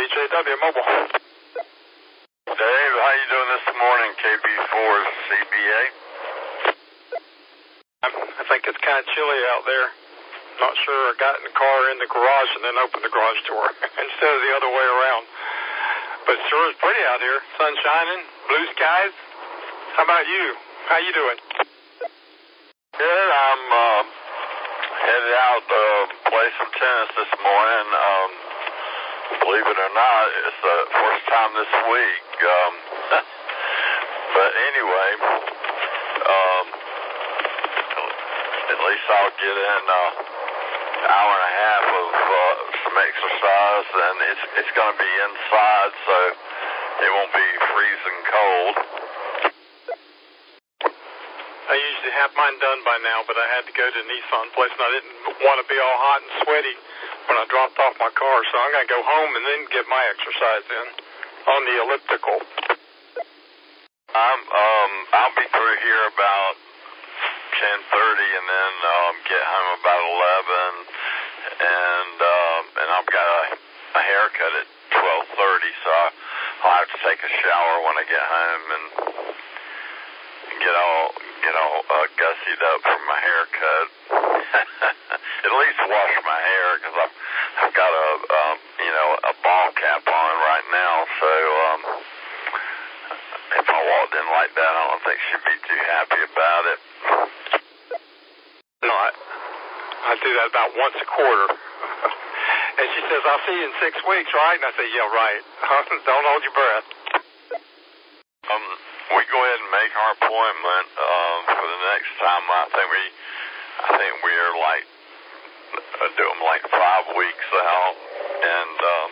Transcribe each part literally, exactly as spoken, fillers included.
J W Mobile. Dave, how you doing this morning, K B four C B A? I think it's kind of chilly out there. Not sure I got in the car in the garage and then opened the garage door instead of the other way around. But it sure is pretty out here. Sun shining, blue skies. How about you? How you doing? Good. I'm uh, headed out to uh, play some tennis this morning. Um, believe it or not, it's the first time this week. Um, but anyway, um, at least I'll get in uh, an hour and a half of uh, some exercise, and it's it's going to be inside, so it won't be freezing cold. I usually have mine done by now, but I had to go to the Nissan place, and I didn't want to be all hot and sweaty when I dropped off my car, so I'm going to go home and then get my exercise in on the elliptical. I'm, um, I'll be through here about ten thirty, and then um, get home about eleven, and um, and I've got a, a haircut at twelve thirty, so I'll have to take a shower when I get home and get all get all uh, gussied up from my haircut. At least wash my hair, because I've I've got a um, you know a ball cap on right now, so um, if I walked in like that, I don't think she'd be too happy about it. No, I, I do that about once a quarter. And she says, I'll see you in six weeks, right? And I say, yeah, right. Don't hold your breath. Um, we go ahead and make our appointment um, for the next time. I think we, I think we are like uh, doing like five weeks out, and um,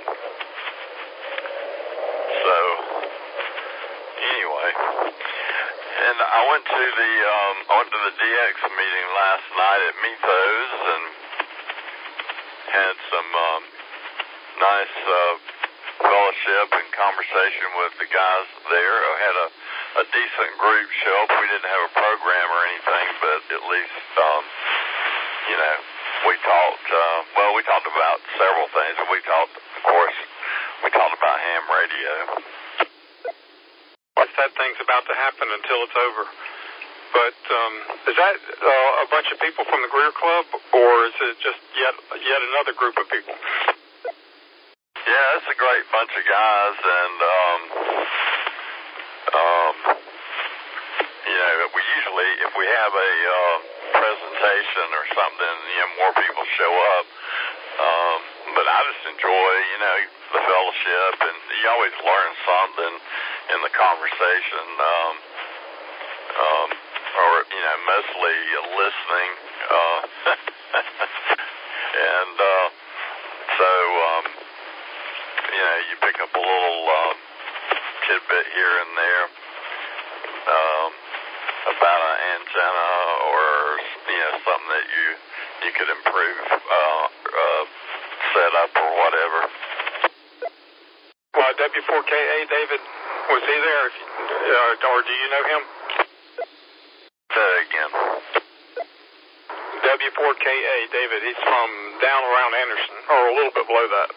so anyway. And I went to the um, I went to the D X meeting last night at Mythos and had some um, nice uh, fellowship and conversation with the guys there. I had a, a decent group show up. We didn't have a program or anything, but at least um, you know we talked. Uh, well, we talked about several things, and we talked, of course, we talked about ham radio. That thing's about to happen until it's over. But um, is that uh, a bunch of people from the Greer Club, or is it just yet yet another group of people? Yeah, it's a great bunch of guys, and um, um, you know, we usually, if we have a uh, presentation or something, you know, more people show up. Um, but I just enjoy, you know, the fellowship, and you always learn something in the conversation, um, um, or, you know, mostly listening, uh, and, uh, so, um, you know, you pick up a little, uh, tidbit here and there, um, about an antenna or, you know, something that you, you could improve, uh, uh, setup or whatever. Well, W four K A, David, was he there, if you, uh, or do you know him? Say that again. W four K A, David, he's from down around Anderson, or a little bit below that.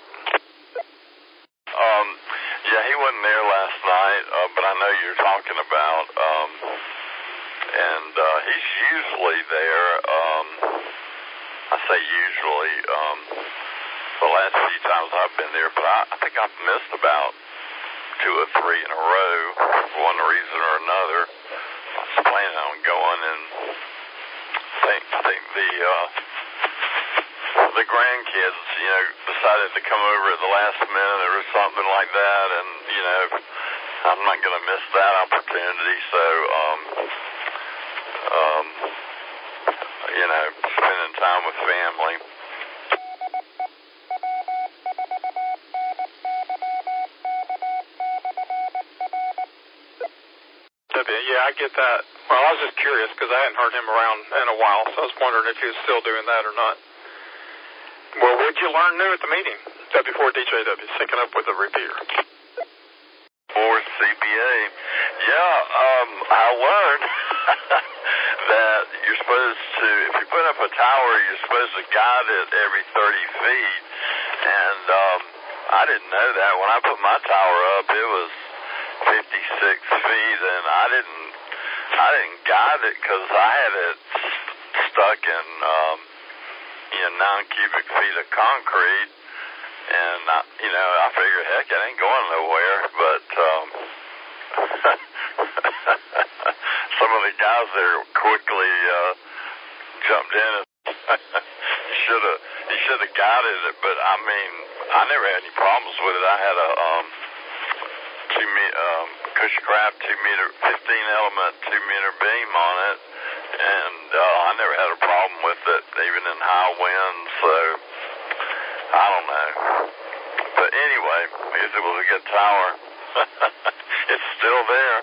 Um, yeah, he wasn't there last night, uh, but I know you're talking about, um, and uh, he's usually there. Um, I say usually, um, the last few times I've been there, but I, I think I've missed about two or three in a row for one reason or another. I was planning on going, and I think, I think the uh, the grandkids, you know, decided to come over at the last minute or something like that, and, you know, I'm not going to miss that opportunity, so, um, um, you know, spending time with family. Yeah, I get that. Well, I was just curious because I hadn't heard him around in a while, so I was wondering if he was still doing that or not. Well, what'd you learn new at the meeting? W four D J W, syncing up with the repeater. For C B A. Yeah, um, I learned that you're supposed to, if you put up a tower, you're supposed to guide it every thirty feet. And um, I didn't know that. When I put my tower up, it was fifty-six feet, and I didn't, I didn't guide it because I had it stuck in, um, you know, nine cubic feet of concrete, and I, you know, I figured, heck, it ain't going nowhere. But um, some of the guys there quickly uh, jumped in and should have, he should have guided it. But I mean, I never had any problems with it. I had a um, two me um, Cushcraft two meter, fifteen element two meter beam on it, and uh, I never had a problem with it, even in high winds. So I don't know. But anyway, because it was a good tower, it's still there.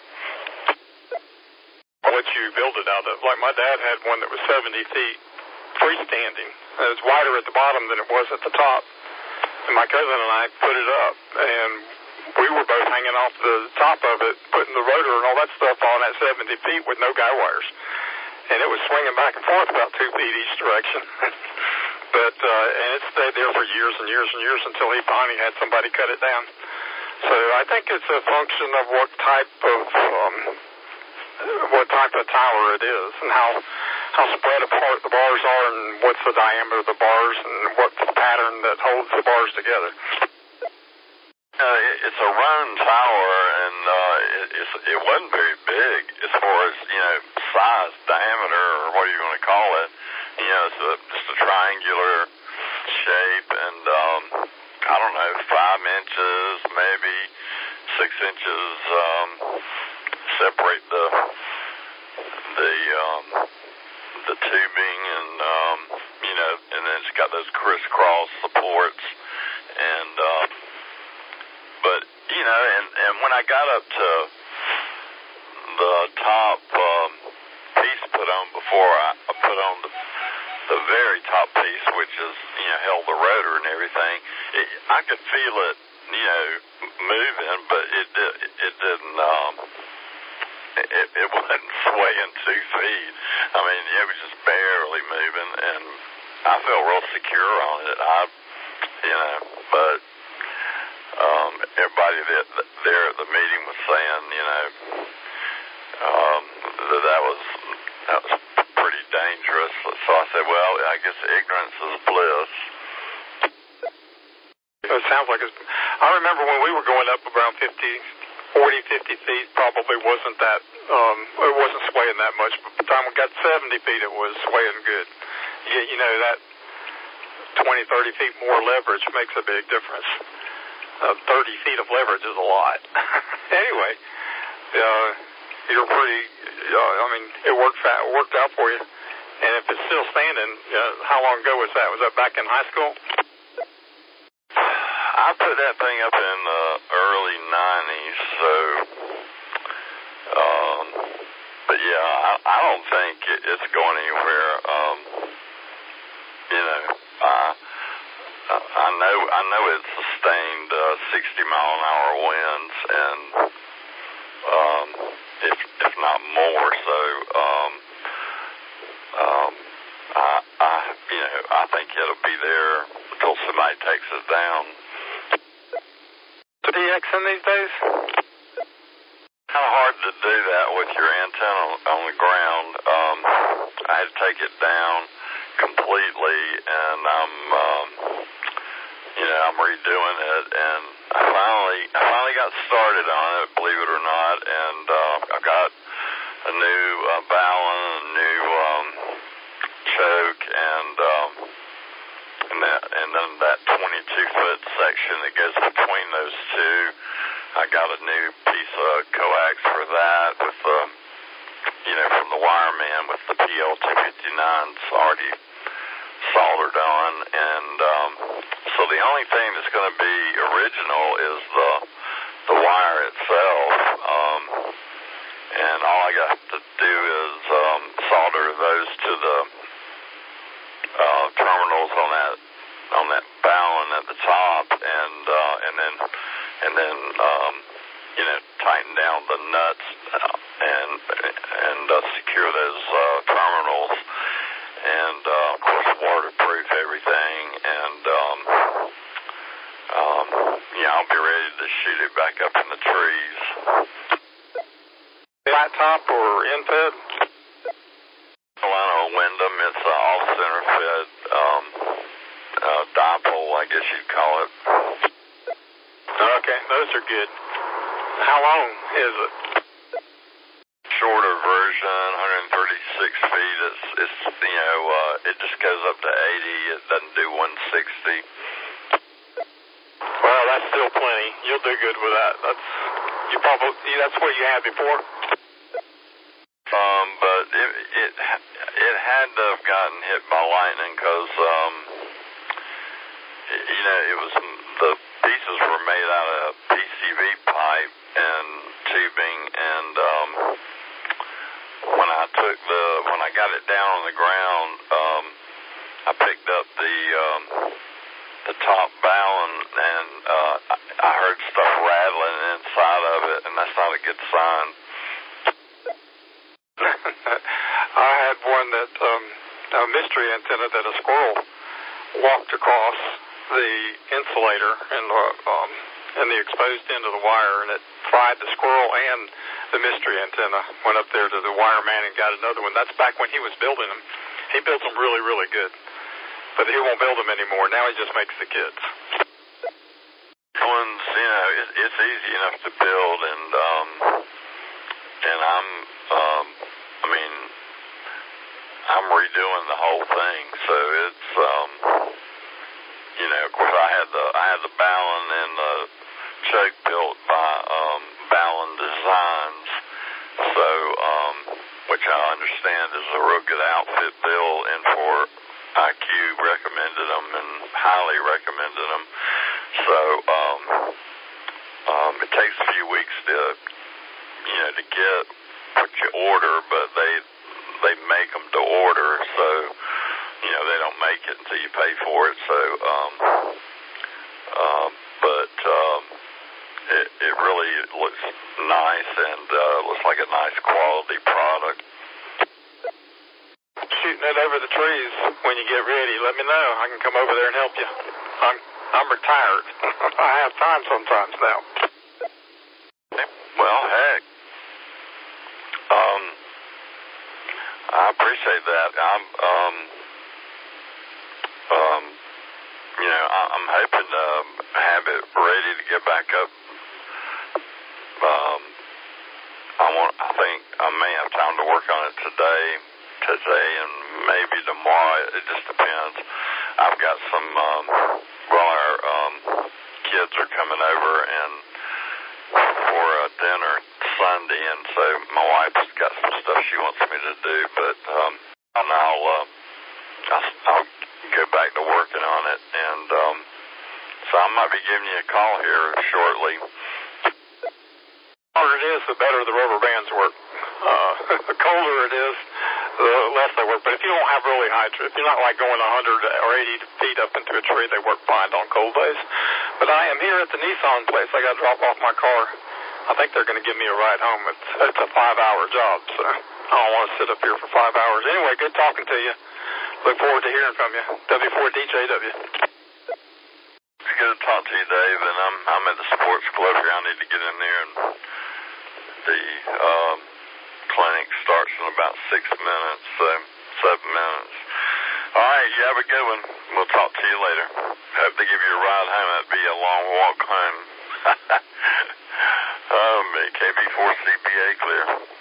What you build it out of? Like my dad had one that was seventy feet, freestanding. It was wider at the bottom than it was at the top. And my cousin and I put it up, and we were both hanging off the top of it, putting the rotor and all that stuff on at seventy feet with no guy wires. And it was swinging back and forth about two feet each direction. But, uh, and it stayed there for years and years and years until he finally had somebody cut it down. So I think it's a function of what type of, um, what type of tower it is and how, how spread apart the bars are and what's the diameter of the bars and what's the pattern that holds the bars together. Uh, it, it's a round tower, and uh, it, it's, it wasn't very big as far as, you know, size, diameter, or what you want to call it. You know, it's a, just a triangular shape, and um, I don't know, five inches, maybe six inches um, separate the the um, the tubing, and um, you know, and then it's got those crisscross supports, and uh, but you know, and and when I got up to the top um, piece put on before I, I put on the the very top piece, which is, you know, held the rotor and everything, it, I could feel it, you know, moving, but it it, it didn't. Um, it, it wasn't swaying two feet. I mean, it was just barely moving, and I felt real secure on it. I, you know, but um, everybody that there at the meeting was saying, you know, um, that that was that was pretty dangerous. So I said, well, I guess ignorance is bliss. It sounds like it's, I remember when we were going up around fifty, forty, fifty feet, probably wasn't that, um, it wasn't swaying that much. But by the time we got seventy feet, it was swaying good. You, you know, that twenty, thirty feet more leverage makes a big difference. Uh, thirty feet of leverage is a lot. Anyway, uh, you're pretty, uh, I mean, it worked, fa- worked out for you. And if it's still standing, uh, how long ago was that? Was that back in high school? I put that thing up in the early nineties, so, um, but yeah, I, I don't think it, it's going anywhere. Um, you know, I, I know, I know it sustained uh, sixty mile an hour winds, and um, if if not more. So, um, um, I, I, you know, I think it'll be there until somebody takes it down. D X in these days? Kind of hard to do that with your antenna on, on the ground. Um, I had to take it down completely, and I'm, um, you know, I'm redoing it, and I finally, I finally got started on it, believe it or not, and uh, I got a new uh, balun, a new um, choke, and um, and that, and then that twenty-two foot section that goes between those two, I got a new piece of coax for that with the, you know, from the wireman with the P L two fifty-nines already soldered on, and um, so the only thing that's going to be original is the the wire itself, um, and all I got to do is um, solder those to the uh, terminals on that on that balun at the top, and uh, and then and then um, you know, tighten down the nuts uh, and and uh, secure those uh, terminals, and uh, of course waterproof everything, and um, um, I'll be ready to shoot it back up in the trees. Flat top or in-fed? Carolina or Wyndham. It's an off-center fed um, uh, dipole, I guess you'd call it. Okay, those are good. How long is it? Shorter version, one hundred thirty-six feet. It's, it's you know, uh, it just goes up to eighty. It doesn't do one sixty. Well, that's still plenty. You'll do good with that. That's you probably that's what you had before. Um, but it it it had to have gotten hit by lightning because um, you know, it was the pieces were made out of P C V pipe and tubing, and um, when I took the when I got it down on the ground, um, I picked up the um, the top bow and, and uh, I, I heard stuff rattling inside of it, and that's not a good sign. I had one that um, a mystery antenna that a squirrel walked across the insulator and the um, and the exposed end of the wire, and it fried the squirrel and the mystery antenna. Went up there to the wireman and got another one. That's back when he was building them. He built them really, really good, but he won't build them anymore. Now he just makes the kids. Ones, you know, it, it's easy enough to build, and um, and I'm, um, I mean, I'm redoing the whole thing, so it's, um, you know, of course I had the I had the Ballon and the choke built by um, Ballon Designs, so um, which I understand is a real good outfit. Bill Infor I Q recommended them and highly recommended them. So um, um, it takes a few weeks to, you know, to get what you order, but they they make them to order, so you know they don't make it until you pay for it. So, um, um, but um, it it really looks nice and uh, looks like a nice quality product. Shooting it over the trees when you get ready. Let me know. I can come over there and help you. I'm I'm retired. I have time sometimes now. Well, heck, um, I appreciate that. I'm, um, um, you know, I, I'm hoping to have it ready to get back up. Um, I want. I think I may have time to work on it today, today, and maybe tomorrow. It just depends. I've got some. Um, well, our um, kids are coming over and for a dinner Sunday, and so my wife's got some stuff she wants me to do, but um, and I'll, uh, I'll I'll go back to working on it, and um, so I might be giving you a call here shortly. The harder it is, the better the rubber bands work. Uh, the colder it is, the less they work. But if you don't have really high, if you're not like going one hundred or eighty feet up into a tree, they work fine on cold days. But I am here at the Nissan place. I got to drop off my car. I think they're going to give me a ride home. It's it's a five-hour job, so I don't want to sit up here for five hours. Anyway, good talking to you. Look forward to hearing from you. W four D J W. It's good to talk to you, Dave, and I'm I'm at the sports club here. I need to get in there, and the um, clinic starts in about six minutes, so seven minutes. All right, you have a good one. We'll talk to you later. Hope they give you a ride home. That'd be a long walk home. um, K B four C B A clear.